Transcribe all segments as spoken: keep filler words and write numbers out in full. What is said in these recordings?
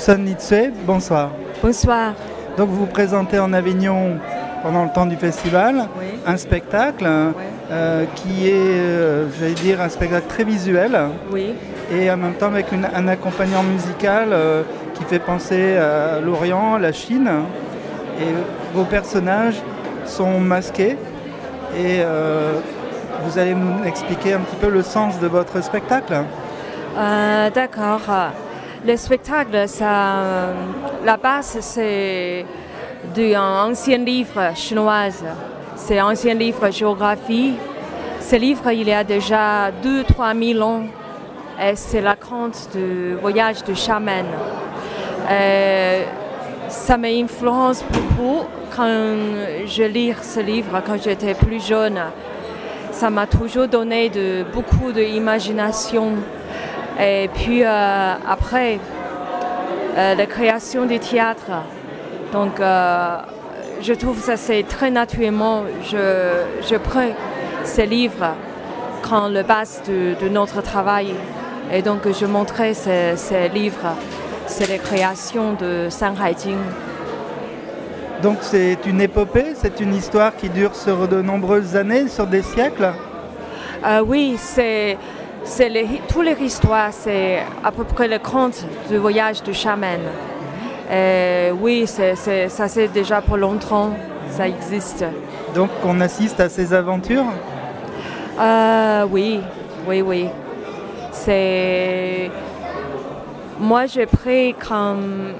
Sun Nitsue, bonsoir. Bonsoir. Donc vous vous présentez en Avignon pendant le temps du festival, Oui. un spectacle Oui. euh, qui est, euh, j'allais dire, un spectacle très visuel Oui. et en même temps avec une, un accompagnant musical euh, qui fait penser à l'Orient, à la Chine. Et vos personnages sont masqués et euh, vous allez nous expliquer un petit peu le sens de votre spectacle. Euh, d'accord. Le spectacle, ça, la base, c'est d'un ancien livre chinois. C'est un ancien livre géographie. Ce livre, il y a déjà deux à trois mille ans. Et c'est la conte du voyage du chaman. Et ça m'influence beaucoup quand je lis ce livre, quand j'étais plus jeune. Ça m'a toujours donné de, beaucoup d'imagination. Et puis euh, après, euh, la création du théâtre. Donc, euh, je trouve que ça c'est très naturellement. Je, je prends ces livres comme le base de, de notre travail. Et donc, je montrais ces, ces livres. C'est la création de Shanghai Jing. Donc c'est une épopée, c'est une histoire qui dure sur de nombreuses années, sur des siècles. Euh, oui, c'est, c'est les, toutes les histoires, c'est à peu près le conte du voyage du chaman. Euh, oui, c'est, c'est, ça c'est déjà pour longtemps, ça existe. Donc on assiste à ces aventures. Euh, oui, oui, oui. C'est... Moi, j'ai pris comme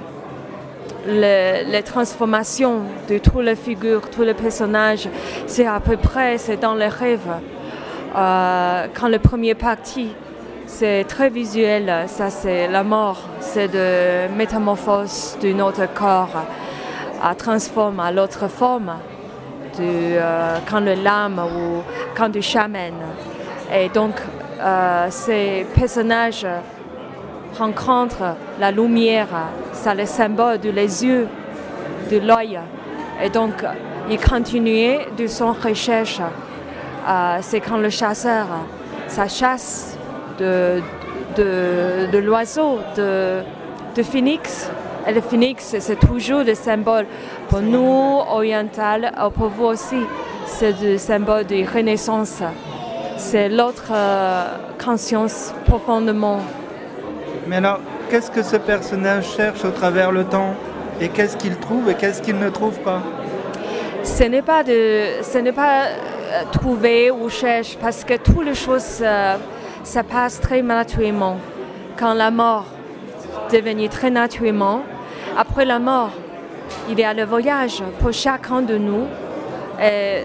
le, les transformations de toutes les figures, tous les personnages, c'est à peu près, c'est dans les rêves. Euh, quand le premier parti, c'est très visuel, ça c'est la mort, c'est de métamorphose de notre corps à transformer à l'autre forme, de, euh, quand le lame ou quand du chaman. Et donc, euh, ces personnages rencontrent la lumière, c'est le symbole de les yeux, de l'œil. Et donc, il continue de son recherche. Euh, c'est quand le chasseur, ça chasse de, de, de l'oiseau, de, de phénix. Et le phénix, c'est toujours le symbole pour nous, oriental, et pour vous aussi. C'est le symbole de renaissance. C'est l'autre euh, conscience profondément. Mais alors, qu'est-ce que ce personnage cherche au travers le temps? Et qu'est-ce qu'il trouve et qu'est-ce qu'il ne trouve pas? Ce n'est pas, de, ce n'est pas euh, trouver ou chercher, parce que toutes les choses, euh, ça passe très naturellement. Quand la mort devient très naturellement, après la mort, il y a le voyage pour chacun de nous. Et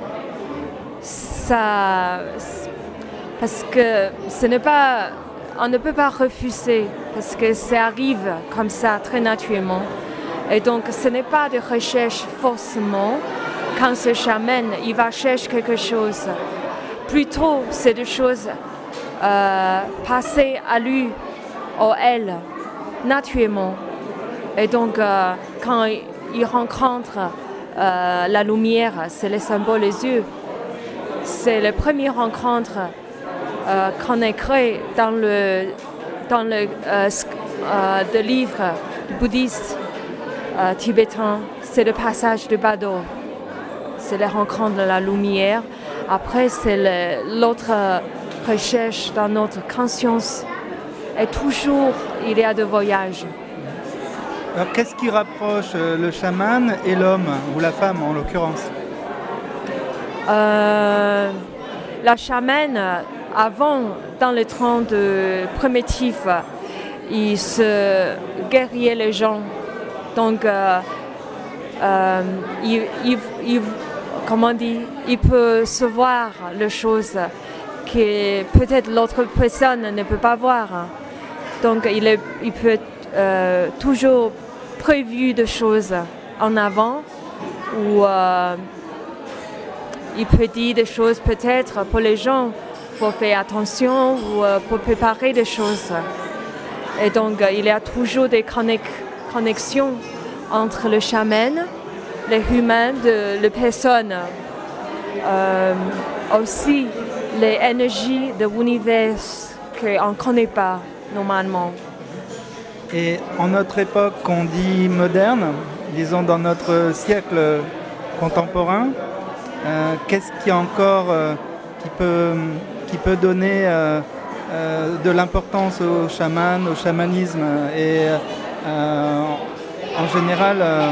ça, parce que ce n'est pas... On ne peut pas refuser parce que ça arrive comme ça très naturellement. Et donc ce n'est pas de recherche forcément. Quand ce chaman, il va chercher quelque chose. Plutôt, c'est des choses euh, passer à lui ou elle naturellement. Et donc euh, quand il rencontre euh, la lumière, c'est le symbole des yeux. C'est la première rencontre Euh, qu'on écrit dans le, dans le euh, euh, de livre bouddhiste euh, tibétain, c'est le passage de Bado. C'est la rencontre de la lumière. Après, c'est le, l'autre recherche dans notre conscience. Et toujours, il y a des voyages. Alors qu'est-ce qui rapproche le chaman et l'homme, ou la femme en l'occurrence? euh, La chamane, avant, dans le temps de primitif, il se guerriait les gens. Donc, euh, euh, il, il, il, comment dire, il peut se voir les choses que peut-être l'autre personne ne peut pas voir. Donc, il, est, il peut euh, toujours prévu des choses en avant ou euh, il peut dire des choses peut-être pour les gens. Il faut faire attention ou euh, pour préparer des choses. Et donc, euh, il y a toujours des connex- connexions entre le chaman, les humains, de, les personnes, euh, aussi les énergies de l'univers qu'on ne connaît pas normalement. Et en notre époque qu'on dit moderne, disons dans notre siècle contemporain, euh, qu'est-ce qui encore euh, qui, peut, qui peut donner euh, euh, de l'importance au chaman, au chamanisme et euh, en général euh,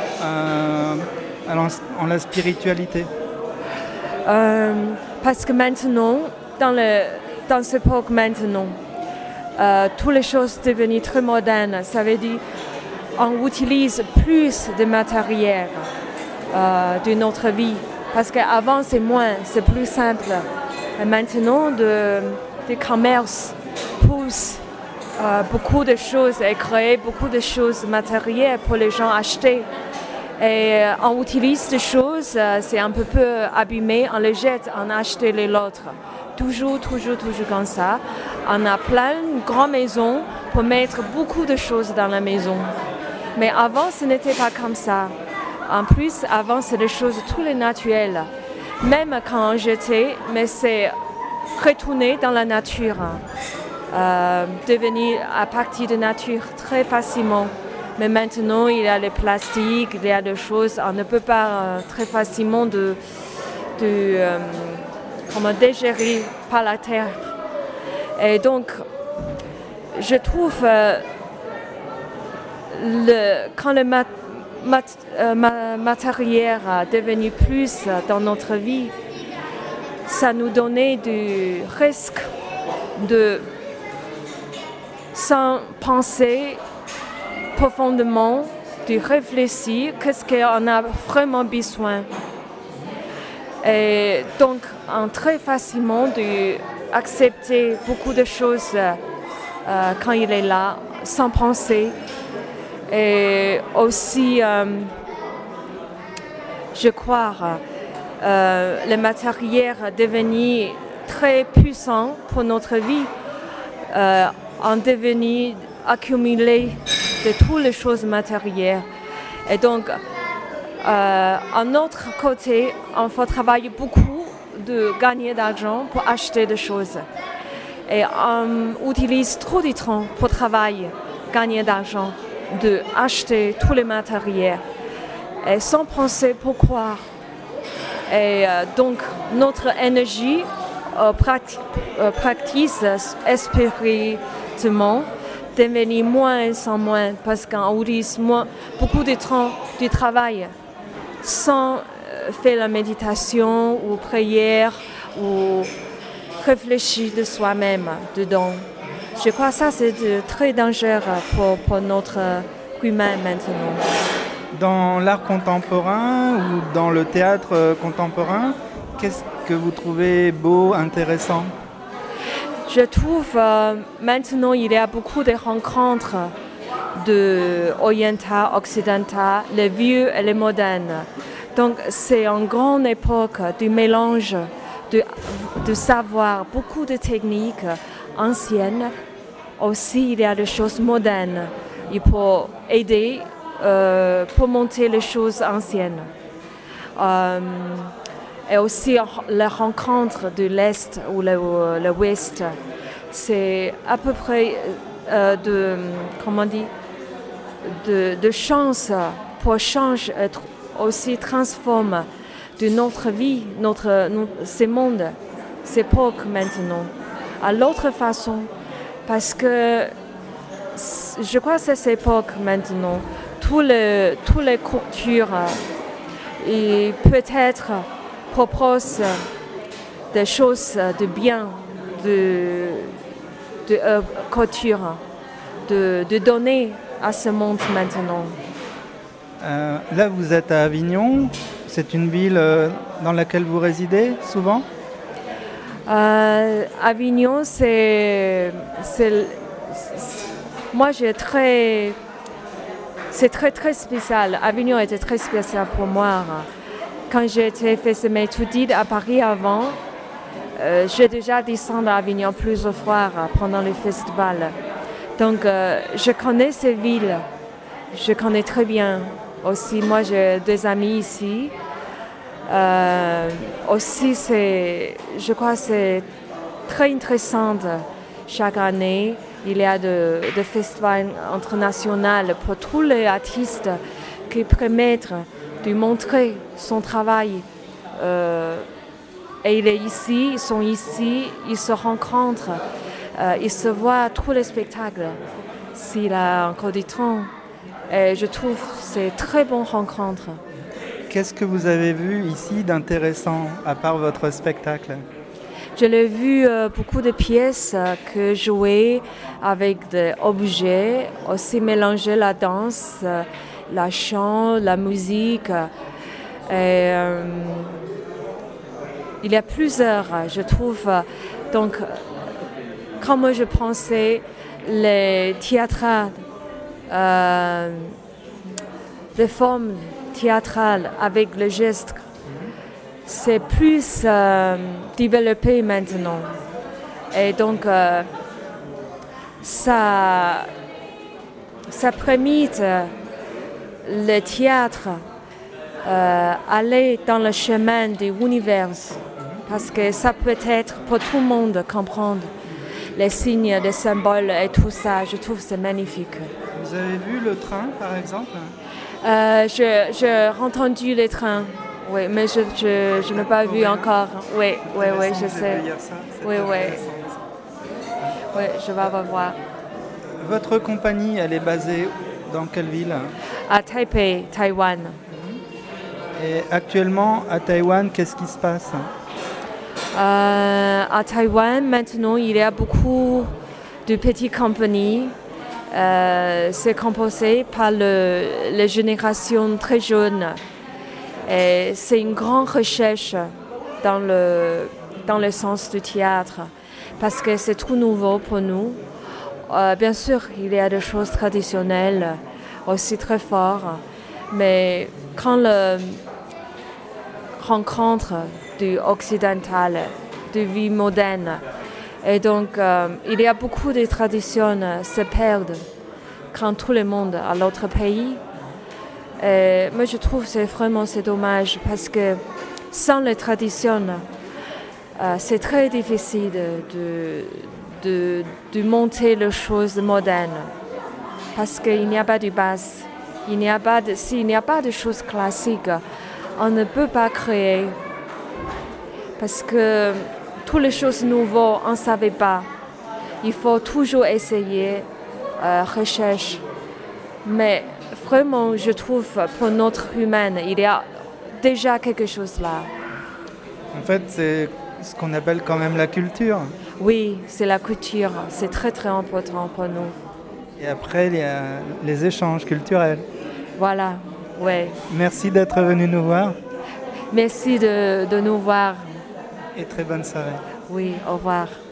euh, en la spiritualité? Euh, parce que maintenant, dans, le, dans cette époque maintenant, euh, toutes les choses sont devenues très modernes. Ça veut dire qu'on utilise plus de matériel euh, de notre vie. Parce qu'avant, c'est moins, c'est plus simple. Et maintenant, le de, de commerce pousse euh, beaucoup de choses et crée beaucoup de choses matérielles pour les gens acheter. Et on utilise des choses, c'est un peu peu abîmé, on les jette, on achète les autres. Toujours, toujours, toujours comme ça. On a plein de grandes maisons pour mettre beaucoup de choses dans la maison. Mais avant, ce n'était pas comme ça. En plus, avant, c'est des choses toutes les naturelles. Même quand on jetait, mais c'est retourné dans la nature. Euh, devenu à partir de la nature très facilement. Mais maintenant, il y a le plastique, il y a des choses, on ne peut pas euh, très facilement de, de euh, comment digérer par la terre. Et donc, je trouve euh, le, quand le mat, mat, euh, matériel est devenu plus dans notre vie, ça nous donnait du risque de, sans penser profondément, de réfléchir qu'est-ce qu'on a vraiment besoin. Et donc, on très facilement d'accepter beaucoup de choses euh, quand il est là, sans penser. Et aussi, euh, je crois, euh, le matériel est devenu très puissant pour notre vie, euh, en devenu accumulé de toutes les choses matérielles. Et donc, euh, en autre côté, il faut travailler beaucoup de gagner d'argent pour acheter des choses. Et on utilise trop de temps pour travailler, gagner d'argent, de acheter tous les matériels. Et sans penser pourquoi. Et euh, donc, notre énergie euh, pratique, euh, practice spirituellement devenir moins en moins parce qu'on utilise moins, beaucoup de temps du travail sans euh, faire la méditation ou prière ou réfléchir de soi-même dedans. Je crois que ça c'est de, très dangereux pour, pour notre humain maintenant. Dans l'art contemporain ou dans le théâtre contemporain, qu'est-ce que vous trouvez beau, intéressant? Je trouve euh, maintenant il y a beaucoup de rencontres de orientales, occidentales, les vieux et les modernes. Donc c'est une grande époque du mélange de, de savoir, beaucoup de techniques anciennes. Aussi il y a des choses modernes. Il faut aider euh, pour monter les choses anciennes. Euh, Et aussi la rencontre de l'Est ou le, le Ouest, c'est à peu près euh, de, comment on dit, de, de chance pour changer, aussi transformer de notre vie, notre, notre, ce monde, cette époque maintenant, à l'autre façon. Parce que je crois que c'est cette époque maintenant, toutes les, toutes les cultures, et peut-être propose des choses de bien, de, de euh, culture, de, de donner à ce monde maintenant. Euh, là, vous êtes à Avignon. C'est une ville euh, dans laquelle vous résidez souvent? euh, Avignon, c'est, c'est, c'est moi, j'ai très, c'est très très spécial. Avignon était très spécial pour moi. Quand j'ai fait mes études à Paris avant, euh, j'ai déjà descendu à Avignon plusieurs fois pendant les festivals. Donc, euh, je connais ces villes. Je connais très bien. Aussi, moi, j'ai des amis ici. Euh, aussi, c'est, je crois que c'est très intéressant chaque année Il y a de, de festivals internationaux pour tous les artistes qui permettent de montrer son travail. Euh, et il est ici, ils sont ici, ils se rencontrent, euh, ils se voient tous les spectacles. S'il a encore du temps. Et je trouve que c'est une très bonne rencontre. Qu'est-ce que vous avez vu ici d'intéressant, à part votre spectacle? Je l'ai vu euh, beaucoup de pièces euh, que jouaient avec des objets, aussi mélanger la danse, euh, la chant, la musique. Et, euh, il y a plusieurs, je trouve. Donc, comme je pensais, les théâtres, euh, les formes théâtrales avec le geste, c'est plus euh, développé maintenant. Et donc, euh, ça, ça permet le théâtre euh, aller dans le chemin de l'univers. Parce que ça peut être pour tout le monde comprendre les signes, les symboles et tout ça. Je trouve que c'est magnifique. Vous avez vu le train, par exemple? euh, je, J'ai entendu les trains. Oui, mais je, je, je n'ai pas vu encore. Oui, oui, oui, je sais. Oui, oui. Oui, je vais revoir. Votre compagnie, elle est basée dans quelle ville? À Taipei, Taïwan. Et actuellement, à Taïwan, qu'est-ce qui se passe? euh, À Taïwan, maintenant, il y a beaucoup de petites compagnies. Euh, c'est composé par le, les générations très jeunes. Et c'est une grande recherche dans le, dans le sens du théâtre, parce que c'est tout nouveau pour nous. Euh, bien sûr, il y a des choses traditionnelles aussi très fortes, mais quand la rencontre du occidental, de vie moderne, et donc euh, il y a beaucoup de traditions se perdent quand tout le monde à l'autre pays. Et moi, je trouve que c'est vraiment c'est dommage parce que sans les traditions, euh, c'est très difficile de, de, de monter les choses modernes parce qu'il n'y a pas de base. Il n'y a pas de, s'il n'y a pas de choses classiques, on ne peut pas créer parce que toutes les choses nouvelles, on ne savait pas. Il faut toujours essayer, euh, recherche. Mais vraiment, je trouve, pour notre humaine, il y a déjà quelque chose là. En fait, c'est ce qu'on appelle quand même la culture. Oui, c'est la culture. C'est très, très important pour nous. Et après, il y a les échanges culturels. Voilà, oui. Merci d'être venu nous voir. Merci de, de nous voir. Et très bonne soirée. Oui, au revoir.